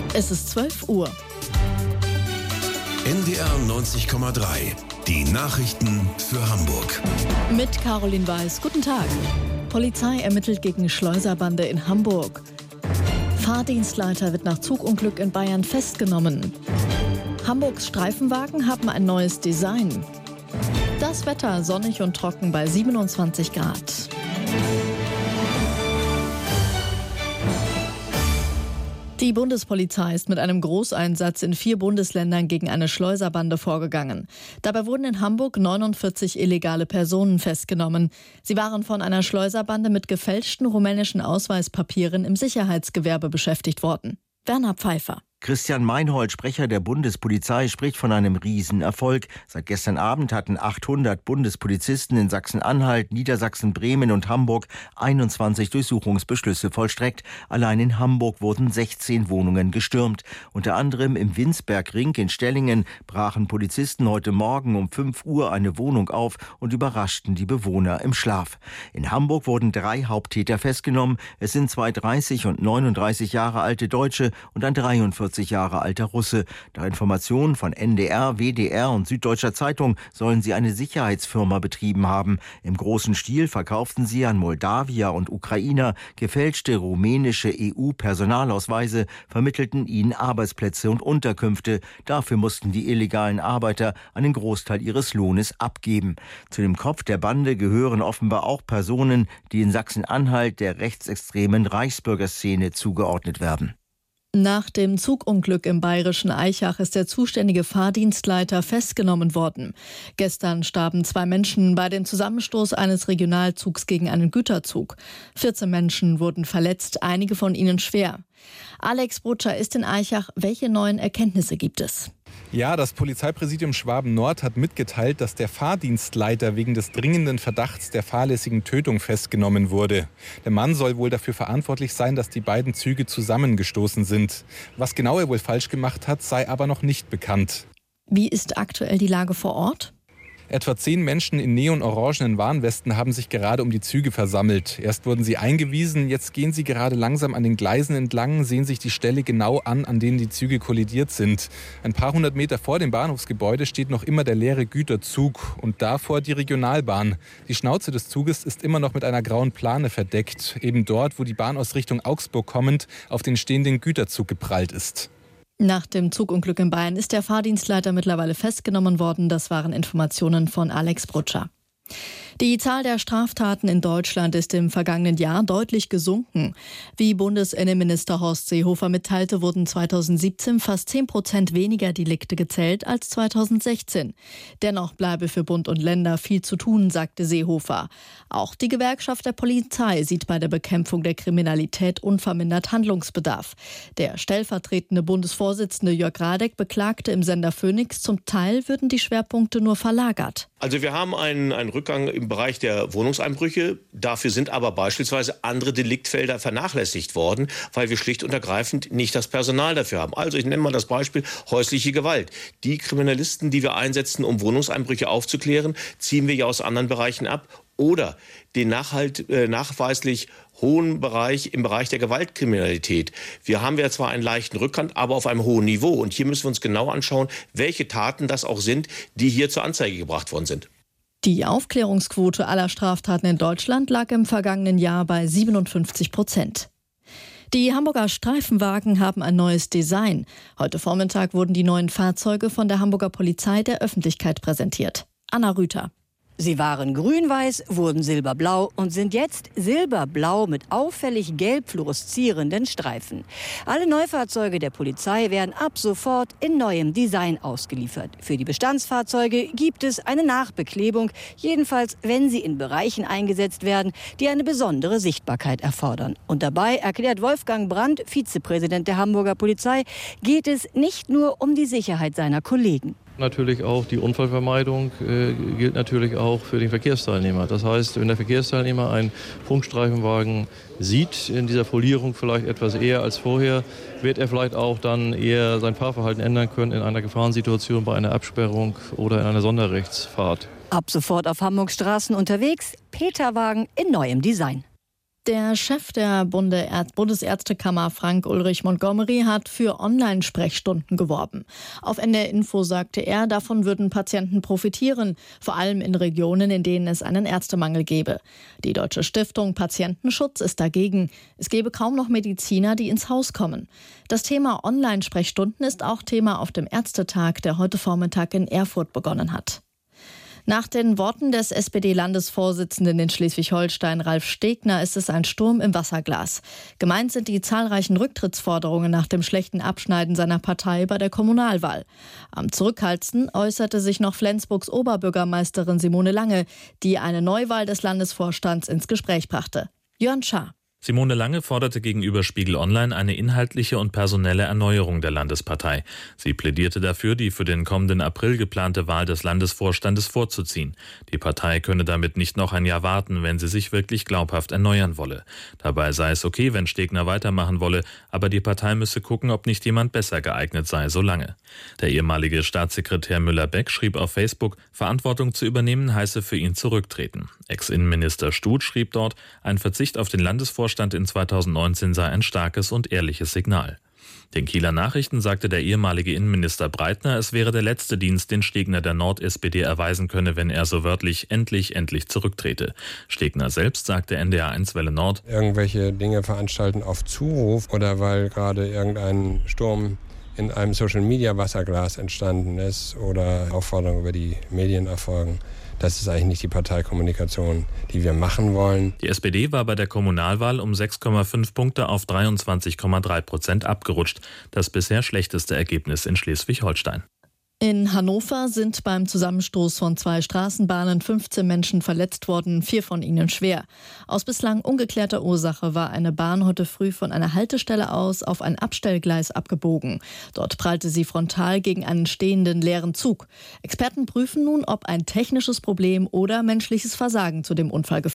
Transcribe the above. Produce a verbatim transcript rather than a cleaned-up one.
Es ist zwölf Uhr. N D R neunzig Komma drei. Die Nachrichten für Hamburg. Mit Caroline Weiß. Guten Tag. Polizei ermittelt gegen Schleuserbande in Hamburg. Fahrdienstleiter wird nach Zugunglück in Bayern festgenommen. Hamburgs Streifenwagen haben ein neues Design. Das Wetter sonnig und trocken bei siebenundzwanzig Grad. Die Bundespolizei ist mit einem Großeinsatz in vier Bundesländern gegen eine Schleuserbande vorgegangen. Dabei wurden in Hamburg neunundvierzig illegale Personen festgenommen. Sie waren von einer Schleuserbande mit gefälschten rumänischen Ausweispapieren im Sicherheitsgewerbe beschäftigt worden. Werner Pfeiffer. Christian Meinhold, Sprecher der Bundespolizei, spricht von einem Riesenerfolg. Seit gestern Abend hatten achthundert Bundespolizisten in Sachsen-Anhalt, Niedersachsen, Bremen und Hamburg einundzwanzig Durchsuchungsbeschlüsse vollstreckt. Allein in Hamburg wurden sechzehn Wohnungen gestürmt. Unter anderem im Winsbergring in Stellingen brachen Polizisten heute Morgen um fünf Uhr eine Wohnung auf und überraschten die Bewohner im Schlaf. In Hamburg wurden drei Haupttäter festgenommen. Es sind zwei dreißig und neununddreißig Jahre alte Deutsche und ein dreiundvierzig Jahre alter Russe. Nach Informationen von N D R, W D R und Süddeutscher Zeitung sollen sie eine Sicherheitsfirma betrieben haben. Im großen Stil verkauften sie an Moldawier und Ukrainer gefälschte rumänische E U-Personalausweise, vermittelten ihnen Arbeitsplätze und Unterkünfte. Dafür mussten die illegalen Arbeiter einen Großteil ihres Lohnes abgeben. Zu dem Kopf der Bande gehören offenbar auch Personen, die in Sachsen-Anhalt der rechtsextremen Reichsbürgerszene zugeordnet werden. Nach dem Zugunglück im bayerischen Aichach ist der zuständige Fahrdienstleiter festgenommen worden. Gestern starben zwei Menschen bei dem Zusammenstoß eines Regionalzugs gegen einen Güterzug. vierzehn Menschen wurden verletzt, einige von ihnen schwer. Alex Brutscher ist in Aichach. Welche neuen Erkenntnisse gibt es? Ja, das Polizeipräsidium Schwaben-Nord hat mitgeteilt, dass der Fahrdienstleiter wegen des dringenden Verdachts der fahrlässigen Tötung festgenommen wurde. Der Mann soll wohl dafür verantwortlich sein, dass die beiden Züge zusammengestoßen sind. Was genau er wohl falsch gemacht hat, sei aber noch nicht bekannt. Wie ist aktuell die Lage vor Ort? Etwa zehn Menschen in neon-orangenen Warnwesten haben sich gerade um die Züge versammelt. Erst wurden sie eingewiesen, jetzt gehen sie gerade langsam an den Gleisen entlang, sehen sich die Stelle genau an, an denen die Züge kollidiert sind. Ein paar hundert Meter vor dem Bahnhofsgebäude steht noch immer der leere Güterzug und davor die Regionalbahn. Die Schnauze des Zuges ist immer noch mit einer grauen Plane verdeckt, eben dort, wo die Bahn aus Richtung Augsburg kommend auf den stehenden Güterzug geprallt ist. Nach dem Zugunglück in Bayern ist der Fahrdienstleiter mittlerweile festgenommen worden. Das waren Informationen von Alex Brutscher. Die Zahl der Straftaten in Deutschland ist im vergangenen Jahr deutlich gesunken. Wie Bundesinnenminister Horst Seehofer mitteilte, wurden zweitausendsiebzehn fast zehn Prozent weniger Delikte gezählt als zweitausendsechzehn. Dennoch bleibe für Bund und Länder viel zu tun, sagte Seehofer. Auch die Gewerkschaft der Polizei sieht bei der Bekämpfung der Kriminalität unvermindert Handlungsbedarf. Der stellvertretende Bundesvorsitzende Jörg Radeck beklagte im Sender Phoenix, zum Teil würden die Schwerpunkte nur verlagert. Also wir haben einen, einen Rückgang im Bereich der Wohnungseinbrüche. Dafür sind aber beispielsweise andere Deliktfelder vernachlässigt worden, weil wir schlicht und ergreifend nicht das Personal dafür haben. Also ich nenne mal das Beispiel häusliche Gewalt. Die Kriminalisten, die wir einsetzen, um Wohnungseinbrüche aufzuklären, ziehen wir ja aus anderen Bereichen ab. Oder den nachhalt, äh, nachweislich hohen Bereich im Bereich der Gewaltkriminalität. Wir haben ja zwar einen leichten Rückgang, aber auf einem hohen Niveau. Und hier müssen wir uns genau anschauen, welche Taten das auch sind, die hier zur Anzeige gebracht worden sind. Die Aufklärungsquote aller Straftaten in Deutschland lag im vergangenen Jahr bei siebenundfünfzig Prozent. Die Hamburger Streifenwagen haben ein neues Design. Heute Vormittag wurden die neuen Fahrzeuge von der Hamburger Polizei der Öffentlichkeit präsentiert. Anna Rüther. Sie waren grün-weiß, wurden silberblau und sind jetzt silberblau mit auffällig gelb fluoreszierenden Streifen. Alle Neufahrzeuge der Polizei werden ab sofort in neuem Design ausgeliefert. Für die Bestandsfahrzeuge gibt es eine Nachbeklebung, jedenfalls wenn sie in Bereichen eingesetzt werden, die eine besondere Sichtbarkeit erfordern. Und dabei, erklärt Wolfgang Brandt, Vizepräsident der Hamburger Polizei, geht es nicht nur um die Sicherheit seiner Kollegen. Natürlich auch die Unfallvermeidung äh, gilt natürlich auch für den Verkehrsteilnehmer. Das heißt, wenn der Verkehrsteilnehmer einen Funkstreifenwagen sieht, in dieser Folierung vielleicht etwas eher als vorher, wird er vielleicht auch dann eher sein Fahrverhalten ändern können in einer Gefahrensituation, bei einer Absperrung oder in einer Sonderrechtsfahrt. Ab sofort auf Hamburgs Straßen unterwegs, Peterwagen in neuem Design. Der Chef der Bundesärztekammer Frank-Ulrich Montgomery hat für Online-Sprechstunden geworben. Auf N D R Info sagte er, davon würden Patienten profitieren, vor allem in Regionen, in denen es einen Ärztemangel gäbe. Die Deutsche Stiftung Patientenschutz ist dagegen. Es gäbe kaum noch Mediziner, die ins Haus kommen. Das Thema Online-Sprechstunden ist auch Thema auf dem Ärztetag, der heute Vormittag in Erfurt begonnen hat. Nach den Worten des S P D-Landesvorsitzenden in Schleswig-Holstein, Ralf Stegner, ist es ein Sturm im Wasserglas. Gemeint sind die zahlreichen Rücktrittsforderungen nach dem schlechten Abschneiden seiner Partei bei der Kommunalwahl. Am zurückhaltendsten äußerte sich noch Flensburgs Oberbürgermeisterin Simone Lange, die eine Neuwahl des Landesvorstands ins Gespräch brachte. Jörn Schaar. Simone Lange forderte gegenüber Spiegel Online eine inhaltliche und personelle Erneuerung der Landespartei. Sie plädierte dafür, die für den kommenden April geplante Wahl des Landesvorstandes vorzuziehen. Die Partei könne damit nicht noch ein Jahr warten, wenn sie sich wirklich glaubhaft erneuern wolle. Dabei sei es okay, wenn Stegner weitermachen wolle, aber die Partei müsse gucken, ob nicht jemand besser geeignet sei, so Lange. Der ehemalige Staatssekretär Müller-Beck schrieb auf Facebook, Verantwortung zu übernehmen heiße für ihn zurücktreten. Ex-Innenminister Stuth schrieb dort, ein Verzicht auf den Landesvorstand in zweitausendneunzehn sei ein starkes und ehrliches Signal. Den Kieler Nachrichten sagte der ehemalige Innenminister Breitner, es wäre der letzte Dienst, den Stegner der Nord-S P D erweisen könne, wenn er so wörtlich endlich, endlich zurücktrete. Stegner selbst sagte N D R eins Welle Nord, irgendwelche Dinge veranstalten auf Zuruf oder weil gerade irgendein Sturm in einem Social-Media-Wasserglas entstanden ist oder Aufforderungen über die Medien erfolgen. Das ist eigentlich nicht die Parteikommunikation, die wir machen wollen. Die S P D war bei der Kommunalwahl um sechs Komma fünf Punkte auf dreiundzwanzig Komma drei Prozent abgerutscht. Das bisher schlechteste Ergebnis in Schleswig-Holstein. In Hannover sind beim Zusammenstoß von zwei Straßenbahnen fünfzehn Menschen verletzt worden, vier von ihnen schwer. Aus bislang ungeklärter Ursache war eine Bahn heute früh von einer Haltestelle aus auf ein Abstellgleis abgebogen. Dort prallte sie frontal gegen einen stehenden leeren Zug. Experten prüfen nun, ob ein technisches Problem oder menschliches Versagen zu dem Unfall geführt hat.